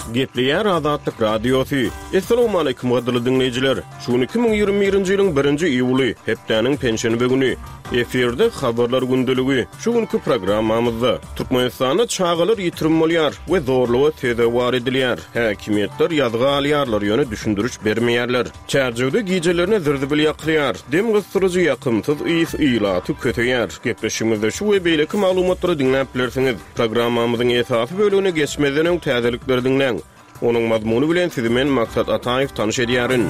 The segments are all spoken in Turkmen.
Gepleyer Azatlyk Radiosu. Assalamu alaykum gadyrly dinleyijiler. Şu 2021-nji ýylyň 1-nji iýuly, hepdeniň penşenbe güni. Eferde habarlar gündüligi. Şu günkü programmamyzda Türkmenistanda çağalar ýitirim bolýar we zorlugy tezewar edilýär. Häkimetler ýazgy alýarlar ýöne düşündürüş bermeýärler. Çärjewde gijelerini zirzibil ýaklýar. Dem gystyryjy ýakymsyz ýyş ýylaty köteýär. Gepleşigimizde şu we beýleki maglumatlary dinläp bilersiňiz. Programmamyzyň esasy bölügine geçmeden öň täzelikleri dinleň. Onuň mazmuny bilen sizi men Maksat Ataýew tanyş edýärin.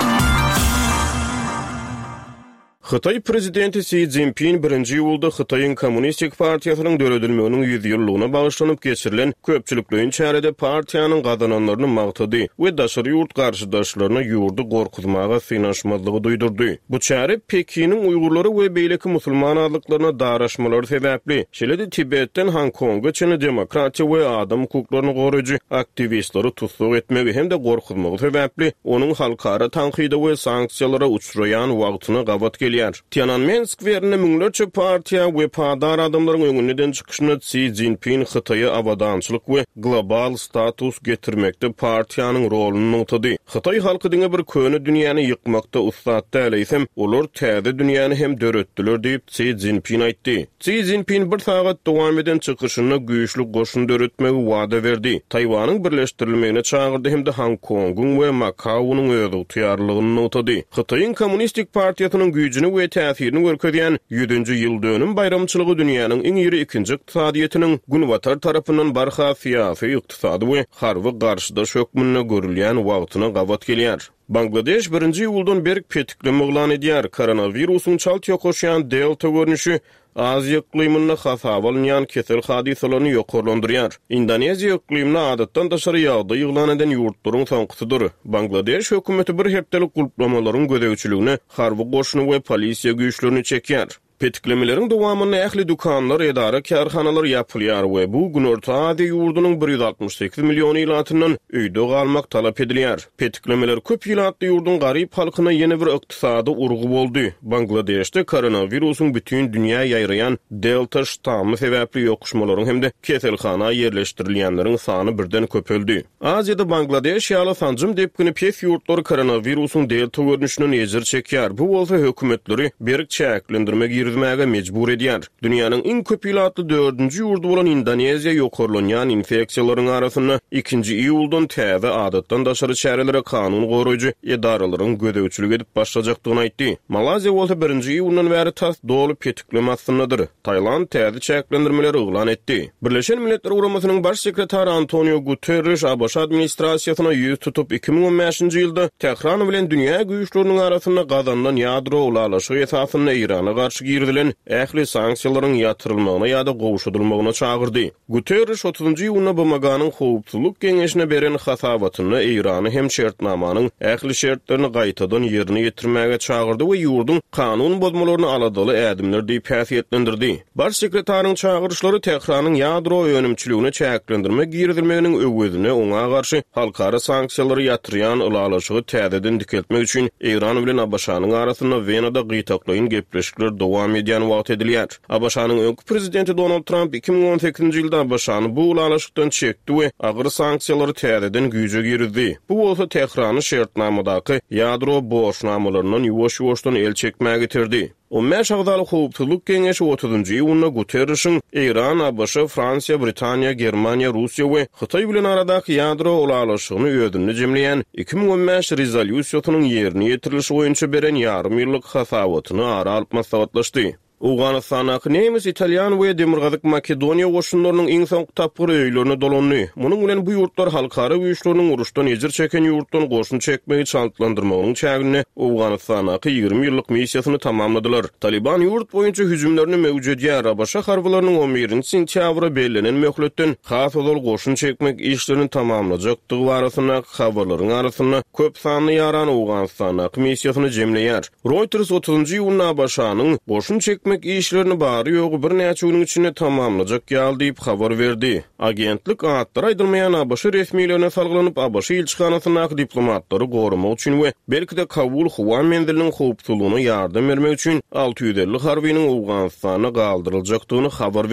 Xitay prezidenti Xi Jinping 1-nji ýylda Xitaýyň Kommunistik partiýasynyň döredilmeginiň 100 ýyllygyna bagşlanyp geçirilen köpçülikliň çärede partiýanyň gazananlaryny magtady we daşary ýurt garşydaşlaryna ýurdy gorkuzmaga synaşmazlygy duýdurdy. Bu çäre Pekiniň Uýgurlary we beýleki musulman azlyklaryna daraşmalary sebäpli. Şeýle-de Tibetden Hong Konga çyny demokratiýa we adam hukuklaryny goraýjy aktivistleri tutsuk etmegi hem de gorkuzmagy sebäpli onuň halkara tanqida we sanksiýalara uçraýan wagtyny gabat Tiananmen skwerine müňlerçe partiýa we padar adamlaryň öňünden çykyşyna Xi Jinping Xitaýa awadançylyk we global status getirmekde partiýanyň roluny unutdy. Xitaý halky diňe bir köni dünýäni ýykmakda ustatdy eleýsem, olar täze dünýäni hem döretdiler diýip Xi Jinping aýtdy. Xi Jinping bir sagat dowam eden çykyşyna güýçli goşun döretmegi wada berdi. Taýwanyň birleşdirilmegine çağırdy hem de Hong Kongyň we Macau'nyň öýüdü tüýarlygyny unutdy. Xitaýyň Kommunistik partiýasynyň güýjüni we täsirini görkezýän 100-nji ýyl dönüm bayramçylygy dünýäniň iň ýyry ikinji ykdysadyýetynyň günwatar tarapyndan barha syýasy ykdysady we harby garşydaş hökmüne görülýän wagtyna gabat gelýär. Bangladeş 1-nji ýyldan berk petikleme elan edýär. Koronawirusyň çaltyýa koşýan Delta görnüşi Aziýa iqlimine has awalnyan kesel hadisalaryny ýokarlandyrýar. Indoneziýa iklimine adatdan daşary ýagdaý ýylan eden ýurtlaryň soňkysydyr. Bangladeş hökümeti bir hepdelik gulplamalaryň gödäwçiligine harby goşuny we polisiýa güýçlerini çekýär. Petiklemelerin dowamyny ähli dukanlar, edara, kärhanalar ýapylýar we bu gün ortaýa ýurdunyň 168 million ýylatyndan öýde galmak talap edilýär. Petiklemeler köp ýylatly ýurduň garyp halkyna ýene bir ykdysady urgu boldy. Bangladeşde koronawirusyň bütün dünýä ýaýrayan Delta ştammy sebäpli ýokuşmalaryň hem de keselhana ýerleşdirilýänleriň sany birden köpeldi. Aziýada Bangladeş ýaly sanjym depkini pes ýurtlary koronawirusyň Delta görnüşinden ejir çekýär. Bu bolsa hökümetleri berk çäklendirmek ýermäge mejbur edýär. Dünýäniň iň köp ýylatly 4-nji ýurdu bolan Indoneziýa ýokarlanýan infeksiýalaryň arasyna 2-nji ýyldan täze adatdan daşary çärelere kanun goraýjy edaralaryň gödäwçilik edip başlajakdygyny aýtdy. Malaziýa bolsa 1-nji ýyldan bäri tas dolup petiklemäsindedir. Taýland täze çäklendirmeleri elan etdi. Birleşen Milletler Guramasynyň baş sekretary Antonio Guterres ABŞ administrasiýasyna ýüz tutup 2015-nji ýylda Tehran bilen dünýä güýçleriniň arasyna gazandan ýadro ulalaşygy esasyna Irana garşy girdilen ähli sanksiýalaryň ýatyrylmagyna ýa-da gowuşdyrylmagyna çağırdy. Guterres 30-njy ýylyna BMG-nyň howpsuzlyk geňeşine beren hasabatyny Irany hem şertnamanyň ähli şertlerini gaýtadan ýerine ýetirmäge çağırdy we ýurdun kanun bozmalaryny aladaly ädimler diýip häsiýetlendirdi. Baş sekretariň çağırışlary Tehranyň ýadro öňümçiligine çäklendirmek girdilmeginiň öwüdine oňa garşy halkara sanksiýalary ýatyrýan ulalaşygy täzeden dikeltmek üçin Iran bilen ABŞ-nyň arasyna Wenada gytaklaýyn gepleşikler dowam edýän wagt edilýär. ABŞ-nyň öňkü prezidenti Donald Trump 2018-nji ýylda ABŞ-ny bu ulalaşykdan çekdi we agyr sanksiýalary täzeden güýje girdi. Bu bolsa Tehrany şertnamadaky ýadro boşnamalaryndan ýuwaş-ýuwaşdan el çekmäge getirdi. Umma şagdaly howpsuzlyk geňeşi 30-njy ýylyna Guterres'in Iran, ABŞ, Fransiýa, Britaniýa, Germaniýa, Russiýa we Xitoy bilen aradaky ýadro ulalaşygyny öýdünde jemleýän 2015 rezolýusiýasynyň ýerine ýetirilişi boýunça beren ýarym ýyllyk hasabatyny ara alyp maslahatlaşdy. Awganistanaky nemis, italyan we demirgazyk Makedoniýa goşunlarynyň iň soňky tapyry öýlerini dolandy. Munyň bilen bu ýurtlar halkara güýçleriniň uruşdan ejir çeken ýurtdan goşun çekmegi çaltlandyrmagynyň çägini Awganistanaky 20 ýyllyk missiýasyny tamamladylar. Taliban ýurt boýunça hüjümlerini mewjud ýar ABŞ harbylarynyň 11-nji sentýabra belenen möhletden has ol goşun çekmek işlerini tamamlajakdygy barasyna habarlaryň arasyna köp sanly ýaran Awganistanaky missiýasyny jemleýär. Reuters 30-njy ýylyna ABŞ-nyň goşun çekmek işlerini bari ýogy bir näçe güniň içinde tamamlajak ýaly diýip habar berdi. Agentlik atlar aýdylmaýan ABŞ resmiýetlerine salgylanyp ABŞ ilçikanasynyň diplomatlary gorumak üçin we belki-de Kabul howa mendiliniň howpsuzlygyna ýardam bermek üçin 650 harbynyň Awganistana galdyryljakdygyny habar